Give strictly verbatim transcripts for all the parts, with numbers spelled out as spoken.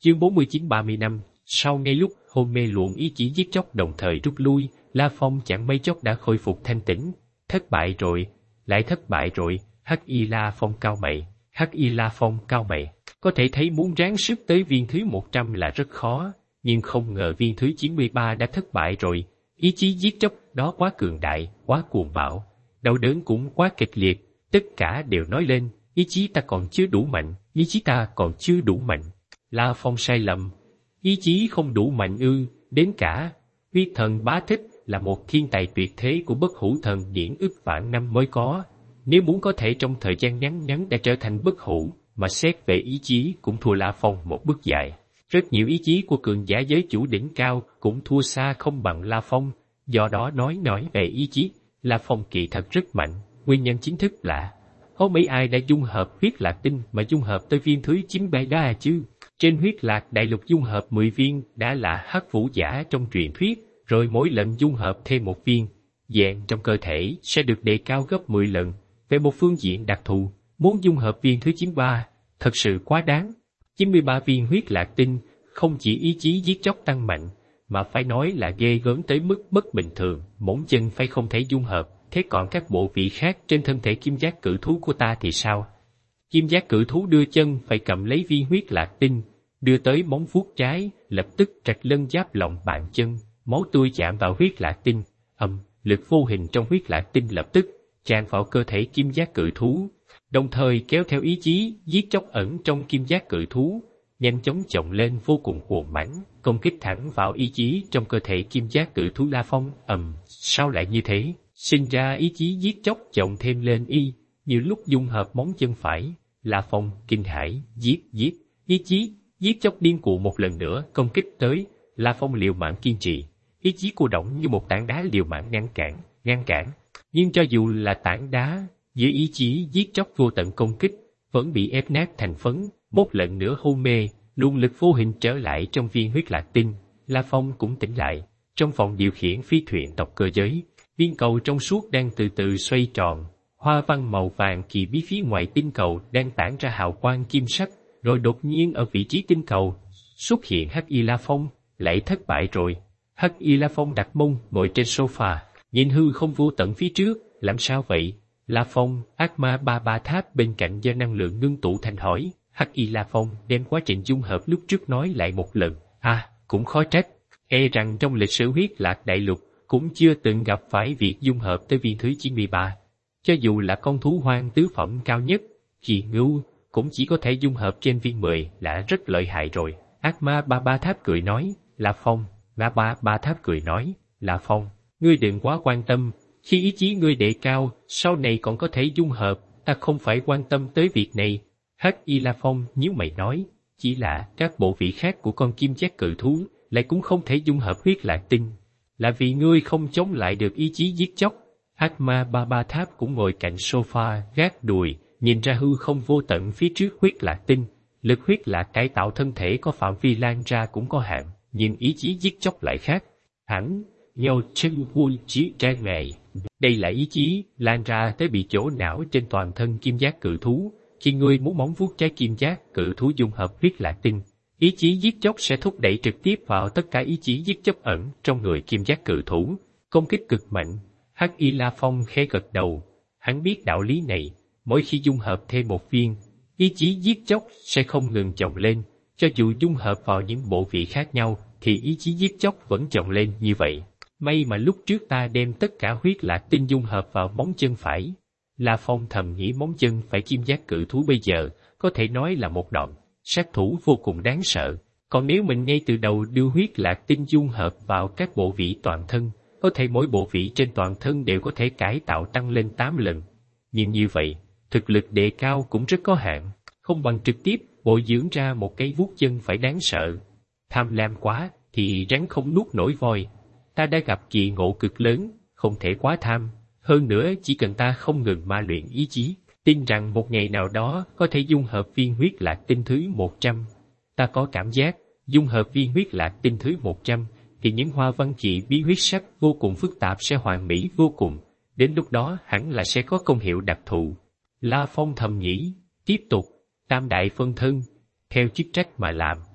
Chương bốn mươi chín ba mươi năm, sau ngay lúc hôn mê luồng ý chí giết chóc đồng thời rút lui, La Phong chẳng mấy chốc đã khôi phục thanh tĩnh. Thất bại rồi, lại thất bại rồi, Hắc Y La Phong cao mày, Hắc Y La Phong cao mày. Có thể thấy muốn ráng sức tới viên thứ một trăm là rất khó, nhưng không ngờ viên thứ chín mươi ba đã thất bại rồi. Ý chí giết chóc đó quá cường đại, quá cuồng bạo, đau đớn cũng quá kịch liệt, tất cả đều nói lên, ý chí ta còn chưa đủ mạnh, ý chí ta còn chưa đủ mạnh. La Phong sai lầm, ý chí không đủ mạnh ư? Đến cả huyết thần Bá Thích là một thiên tài tuyệt thế của bất hủ thần điển ức vạn năm mới có, nếu muốn có thể trong thời gian ngắn ngắn đã trở thành bất hủ, mà xét về ý chí cũng thua La Phong một bước dài. Rất nhiều ý chí của cường giả giới chủ đỉnh cao cũng thua xa không bằng La Phong, do đó nói nói về ý chí, La Phong kỳ thật rất mạnh. Nguyên nhân chính thức là có mấy ai đã dung hợp huyết lạc tinh mà dung hợp tới viên thứ chín mươi ba chứ? Trên huyết lạc đại lục dung hợp mười viên đã là hắc vũ giả trong truyền thuyết, rồi mỗi lần dung hợp thêm một viên, dạng trong cơ thể sẽ được đề cao gấp mười lần. Về một phương diện đặc thù, muốn dung hợp viên thứ chín mươi ba, thật sự quá đáng. chín mươi ba viên huyết lạc tinh, không chỉ ý chí giết chóc tăng mạnh, mà phải nói là ghê gớm tới mức bất bình thường, móng chân phải không thể dung hợp, thế còn các bộ vị khác trên thân thể kim giác cự thú của ta thì sao? Kim giác cự thú đưa chân phải cầm lấy viên huyết lạc tinh, đưa tới móng vuốt trái, lập tức trạch lân giáp lòng bàn chân, máu tươi chạm vào huyết lạc tinh, âm, lực vô hình trong huyết lạc tinh lập tức tràn vào cơ thể kim giác cự thú, đồng thời kéo theo ý chí giết chóc ẩn trong kim giác cự thú, nhanh chóng chồng lên vô cùng cuồng mãnh, công kích thẳng vào ý chí trong cơ thể kim giác cự thú La Phong. Ầm, sao lại như thế? Sinh ra ý chí giết chóc chồng thêm lên y, như lúc dung hợp móng chân phải. La Phong kinh hãi, giết giết, ý chí giết chóc điên cuồng một lần nữa công kích tới. La Phong liều mạng kiên trì, ý chí cô động như một tảng đá liều mạng ngăn cản, ngăn cản. Nhưng cho dù là tảng đá, dưới ý chí giết chóc vô tận công kích, vẫn bị ép nát thành phấn. Một lần nữa hôn mê, luồng lực vô hình trở lại trong viên huyết lạc tinh. La Phong cũng tỉnh lại. Trong phòng điều khiển phi thuyền tộc cơ giới, viên cầu trong suốt đang từ từ xoay tròn. Hoa văn màu vàng kỳ bí phía ngoài tinh cầu đang tản ra hào quang kim sắc. Rồi đột nhiên ở vị trí tinh cầu xuất hiện Hắc Y La Phong. Lại thất bại rồi. Hắc Y La Phong đặt mông ngồi trên sofa, nhìn hư không vô tận phía trước. Làm sao vậy? La Phong, ác ma ba ba tháp bên cạnh do năng lượng ngưng tụ thành hỏi. Hắc Y La Phong đem quá trình dung hợp lúc trước nói lại một lần. À, cũng khó trách. E rằng trong lịch sử huyết lạc đại lục cũng chưa từng gặp phải việc dung hợp tới viên thứ chín mươi ba. Cho dù là con thú hoang tứ phẩm cao nhất, kỳ ngưu, cũng chỉ có thể dung hợp trên viên mười là rất lợi hại rồi. Ác ma ba ba tháp cười nói. La Phong, ma ba ba tháp cười nói. La Phong, ngươi đừng quá quan tâm. Khi ý chí ngươi đề cao, sau này còn có thể dung hợp, ta không phải quan tâm tới việc này. Hắc Y La Phong nhíu mày nói, chỉ là các bộ vị khác của con kim giác cự thú lại cũng không thể dung hợp huyết lạc tinh, là vì ngươi không chống lại được ý chí giết chóc. Ác ma ba ba tháp cũng ngồi cạnh sofa gác đùi, nhìn ra hư không vô tận phía trước huyết lạc tinh. Lực huyết lạc cải tạo thân thể có phạm vi lan ra cũng có hạn, nhưng ý chí giết chóc lại khác. Hẳn nhau chân vui chí trang này. Đây là ý chí lan ra tới bị chỗ não trên toàn thân kim giác cự thú. Khi ngươi muốn móng vuốt trái kim giác cự thú dung hợp huyết lạc tinh, ý chí giết chóc sẽ thúc đẩy trực tiếp vào tất cả ý chí giết chóc ẩn trong người kim giác cự thú, công kích cực mạnh. Hắc Y La Phong khẽ gật đầu, hắn biết đạo lý này. Mỗi khi dung hợp thêm một viên, ý chí giết chóc sẽ không ngừng chồng lên. Cho dù dung hợp vào những bộ vị khác nhau, thì ý chí giết chóc vẫn chồng lên như vậy. May mà lúc trước ta đem tất cả huyết lạc tinh dung hợp vào móng chân phải. La Phong thầm nghĩ móng chân phải kim giác cự thú bây giờ có thể nói là một đòn sát thủ vô cùng đáng sợ. Còn nếu mình ngay từ đầu đưa huyết lạc tinh dung hợp vào các bộ vị toàn thân, có thể mỗi bộ vị trên toàn thân đều có thể cải tạo tăng lên tám lần. Nhưng như vậy, thực lực đề cao cũng rất có hạn, không bằng trực tiếp bồi dưỡng ra một cái vuốt chân phải đáng sợ. Tham lam quá thì rắn không nuốt nổi voi. Ta đã gặp kỳ ngộ cực lớn, không thể quá tham. Hơn nữa chỉ cần ta không ngừng ma luyện ý chí, tin rằng một ngày nào đó có thể dung hợp viên huyết lạc tinh thứ một trăm. Ta có cảm giác, dung hợp viên huyết lạc tinh thứ một trăm, thì những hoa văn trị bí huyết sắc vô cùng phức tạp sẽ hoàn mỹ vô cùng. Đến lúc đó hẳn là sẽ có công hiệu đặc thù. La Phong thầm nghĩ, tiếp tục, tam đại phân thân, theo chức trách mà làm.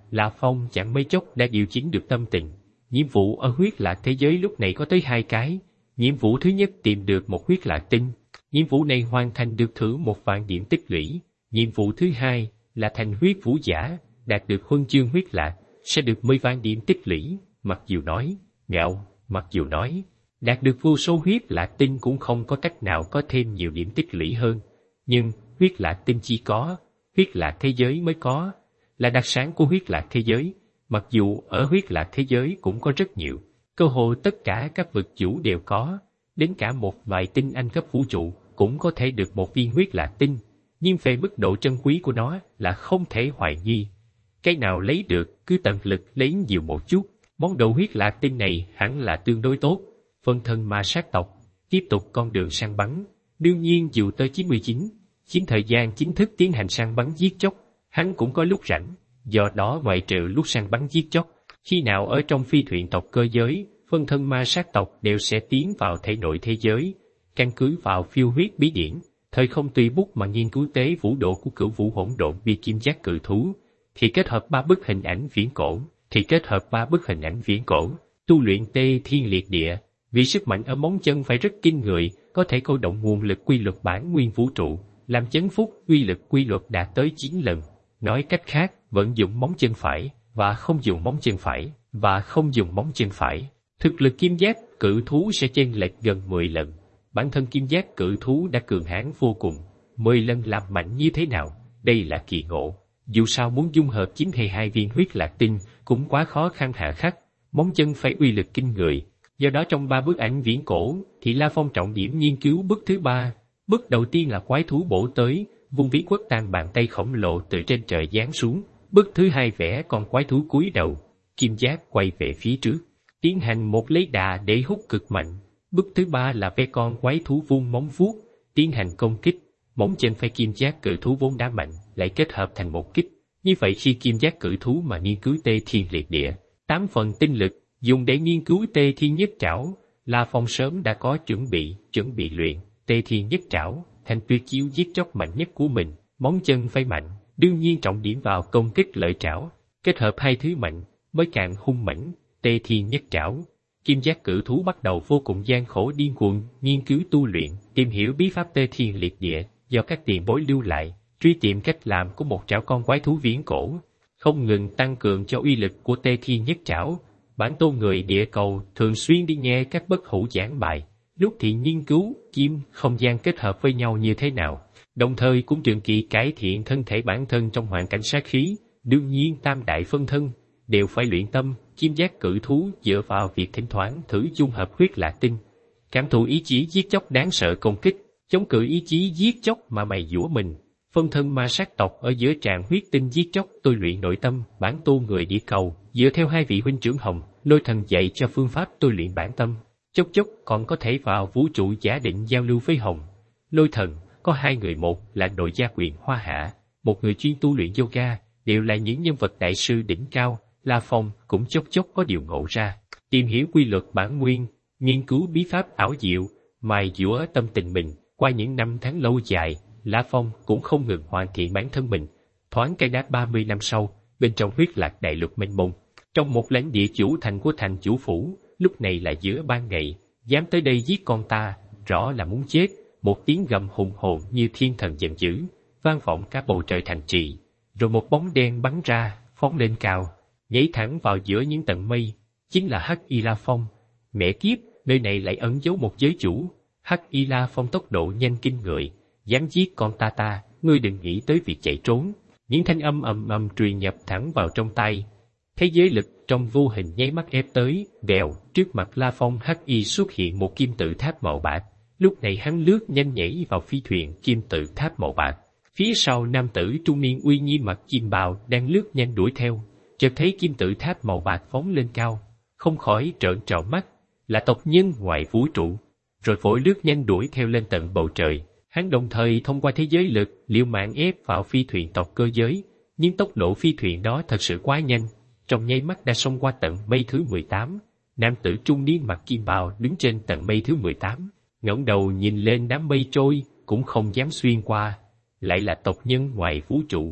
La Phong chẳng mấy chốc đã điều chỉnh được tâm tình. Nhiệm vụ ở huyết lạc thế giới lúc này có tới hai cái. Nhiệm vụ thứ nhất tìm được một huyết lạc tinh. Nhiệm vụ này hoàn thành được thưởng một vạn điểm tích lũy. Nhiệm vụ thứ hai là thành huyết vũ giả, đạt được huân chương huyết lạc, sẽ được mười vạn điểm tích lũy. Mặc dù nói, ngạo, mặc dù nói, đạt được vô số huyết lạc tinh cũng không có cách nào có thêm nhiều điểm tích lũy hơn. Nhưng huyết lạc tinh chỉ có, huyết lạc thế giới mới có, là đặc sản của huyết lạc thế giới. Mặc dù ở huyết lạc thế giới cũng có rất nhiều, cơ hội tất cả các vực chủ đều có, đến cả một vài tinh anh cấp vũ trụ cũng có thể được một viên huyết lạc tinh, nhưng về mức độ trân quý của nó là không thể hoài nghi. Cái nào lấy được cứ tận lực lấy nhiều một chút, món đồ huyết lạc tinh này hẳn là tương đối tốt. Phân thân ma sát tộc tiếp tục con đường săn bắn, đương nhiên dù tới chín mươi chín, chiếm thời gian chính thức tiến hành săn bắn giết chóc, hắn cũng có lúc rảnh. Do đó ngoại trừ lúc săn bắn giết chóc, khi nào ở trong phi thuyền tộc cơ giới, phân thân ma sát tộc đều sẽ tiến vào thể nội thế giới, căn cứ vào phiêu huyết bí điển, thời không tùy bút mà nghiên cứu tế vũ độ của cửu vũ hỗn độn bi kim giác cự thú, thì kết hợp ba bức hình ảnh viễn cổ, thì kết hợp ba bức hình ảnh viễn cổ, tu luyện tê thiên liệt địa, vì sức mạnh ở móng chân phải rất kinh người, có thể câu động nguồn lực quy luật bản nguyên vũ trụ, làm chấn phúc uy lực quy luật đạt tới chín lần. Nói cách khác, vận dụng móng chân phải, và không dùng móng chân phải, và không dùng móng chân phải. Thực lực kim giác cự thú sẽ chênh lệch gần mười lần. Bản thân kim giác cự thú đã cường hãn vô cùng, mười lần làm mạnh như thế nào, đây là kỳ ngộ. Dù sao muốn dung hợp chín hay hai viên huyết lạc tinh cũng quá khó khăn hạ khắc, móng chân phải uy lực kinh người. Do đó trong ba bức ảnh viễn cổ, thì La Phong trọng điểm nghiên cứu bức thứ ba. Bức đầu tiên là quái thú bổ tới, vung vĩ quất tan bàn tay khổng lồ từ trên trời giáng xuống. Bức thứ hai vẽ con quái thú cúi đầu, kim giác quay về phía trước, tiến hành một lấy đà để hút cực mạnh. Bức thứ ba là vẽ con quái thú vung móng vuốt, tiến hành công kích. Móng chân phải kim giác cự thú vốn đá mạnh, lại kết hợp thành một kích. Như vậy khi kim giác cự thú mà nghiên cứu tê thiên liệt địa, tám phần tinh lực dùng để nghiên cứu tê thiên nhất trảo, La Phong sớm đã có chuẩn bị, chuẩn bị luyện tê thiên nhất trảo thành tuyệt chiêu giết chóc mạnh nhất của mình. Móng chân phải mạnh, đương nhiên trọng điểm vào công kích lợi trảo, kết hợp hai thứ mạnh mới càng hung mãnh. Tê thiên nhất trảo, kim giác cự thú bắt đầu vô cùng gian khổ điên cuồng nghiên cứu tu luyện, tìm hiểu bí pháp tê thiên liệt địa do các tiền bối lưu lại, truy tìm cách làm của một trảo con quái thú viễn cổ, không ngừng tăng cường cho uy lực của tê thiên nhất trảo. Bản tôn người địa cầu thường xuyên đi nghe các bất hủ giảng bài, lúc thì nghiên cứu kim không gian kết hợp với nhau như thế nào, đồng thời cũng trường kỳ cải thiện thân thể bản thân trong hoàn cảnh sát khí. Đương nhiên tam đại phân thân đều phải luyện tâm. Kim giác cự thú dựa vào việc thỉnh thoảng thử dung hợp huyết lạc tinh, cảm thụ ý chí giết chóc đáng sợ công kích, chống cự ý chí giết chóc mà mày dũa mình. Phân thân ma sát tộc ở giữa tràng huyết tinh giết chóc tôi luyện nội tâm. Bản tôn người địa cầu dựa theo hai vị huynh trưởng Hồng, Lôi Thần dạy cho phương pháp tôi luyện bản tâm, chốc chốc còn có thể vào vũ trụ giả định giao lưu với Hồng, Lôi Thần. Có hai người, một là nội gia quyền Hoa Hạ, một người chuyên tu luyện yoga, đều là những nhân vật đại sư đỉnh cao. La Phong cũng chốc chốc có điều ngộ ra, tìm hiểu quy luật bản nguyên, nghiên cứu bí pháp ảo diệu, mài dũa tâm tình mình. Qua những năm tháng lâu dài, La Phong cũng không ngừng hoàn thiện bản thân mình. Thoáng cái đã ba mươi năm sau, bên trong huyết lạc đại lục mênh mông, trong một lãnh địa chủ thành của thành chủ phủ, lúc này là giữa ban ngày, dám tới đây giết con ta, rõ là muốn chết. Một tiếng gầm hùng hồn như thiên thần giận dữ, vang vọng cả bầu trời thành trì, rồi một bóng đen bắn ra, phóng lên cao, nhảy thẳng vào giữa những tầng mây, chính là Hắc Y La Phong. Mẹ kiếp, nơi này lại ẩn giấu một giới chủ. Hắc Y La Phong tốc độ nhanh kinh người, dám giết con ta ta, ngươi đừng nghĩ tới việc chạy trốn. Những thanh âm ầm ầm truyền nhập thẳng vào trong tai. Thế giới lực trong vô hình nháy mắt ép tới, vèo, trước mặt La Phong Hắc Y xuất hiện một kim tự tháp màu bạc. Lúc này hắn lướt nhanh nhảy vào phi thuyền kim tự tháp màu bạc. Phía sau nam tử trung niên uy nghiêm mặc chim bào đang lướt nhanh đuổi theo. Chợt thấy kim tự tháp màu bạc phóng lên cao, không khỏi trợn tròn mắt, là tộc nhân ngoài vũ trụ, rồi vội lướt nhanh đuổi theo lên tận bầu trời. Hắn đồng thời thông qua thế giới lực liều mạng ép vào phi thuyền tộc cơ giới, nhưng tốc độ phi thuyền đó thật sự quá nhanh, trong nháy mắt đã xông qua tận mây thứ mười tám. Nam tử trung niên mặc kim bào đứng trên tận mây thứ mười tám, ngẩng đầu nhìn lên đám mây trôi, cũng không dám xuyên qua. Lại là tộc nhân ngoài vũ trụ.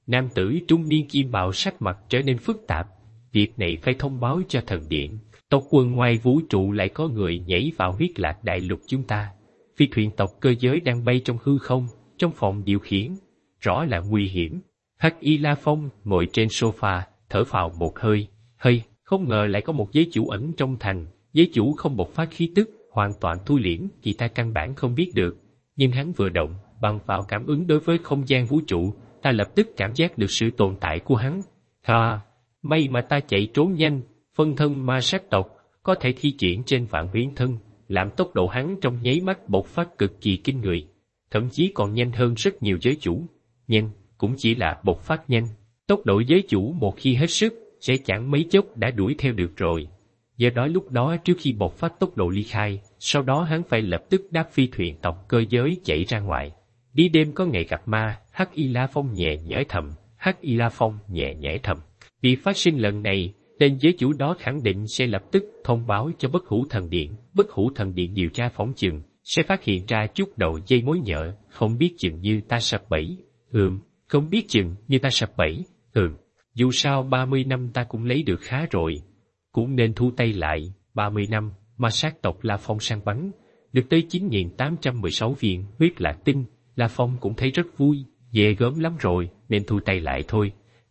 Nam tử trung niên kim bào sắc mặt trở nên phức tạp. Việc này phải thông báo cho thần điện. Tộc quần ngoài vũ trụ lại có người nhảy vào huyết lạc đại lục chúng ta. Phi thuyền tộc cơ giới đang bay trong hư không, trong phòng điều khiển. Rõ là nguy hiểm. Hắc Y La Phong ngồi trên sofa, thở phào một hơi. Hơi, không ngờ lại có một giới chủ ẩn trong thành. Giới chủ không bộc phát khí tức, hoàn toàn thu liễm thì ta căn bản không biết được. Nhưng hắn vừa động, bằng vào cảm ứng đối với không gian vũ trụ, ta lập tức cảm giác được sự tồn tại của hắn. Ha, may mà ta chạy trốn nhanh, phân thân ma sát tộc, có thể thi triển trên vạn huyễn thân, làm tốc độ hắn trong nháy mắt bộc phát cực kỳ kinh người. Thậm chí còn nhanh hơn rất nhiều giới chủ. Nhanh, cũng chỉ là bộc phát nhanh. Tốc độ giới chủ một khi hết sức, sẽ chẳng mấy chốc đã đuổi theo được rồi. Do đó lúc đó trước khi bộc phát tốc độ ly khai, sau đó hắn phải lập tức đáp phi thuyền tộc cơ giới chạy ra ngoài. Đi đêm có ngày gặp ma, Hắc Y La Phong nhẹ nhõi thầm, Hắc Y La Phong nhẹ nhõi thầm. Việc phát sinh lần này, tên giới chủ đó khẳng định sẽ lập tức thông báo cho Bất Hủ Thần Điện. Bất Hủ Thần Điện điều tra phỏng chừng, sẽ phát hiện ra chút đầu dây mối nhợ, không biết chừng như ta sập bẫy. Ừm, không biết chừng như ta sập bẫy. Ừm, dù sao ba mươi năm ta cũng lấy được khá rồi. Cũng nên thu tay lại, ba mươi năm, ma sát tộc La Phong săn bắn, được tới chín nghìn tám trăm mười sáu viên huyết lạc tinh, La Phong cũng thấy rất vui, ghê gớm lắm rồi, nên thu tay lại thôi.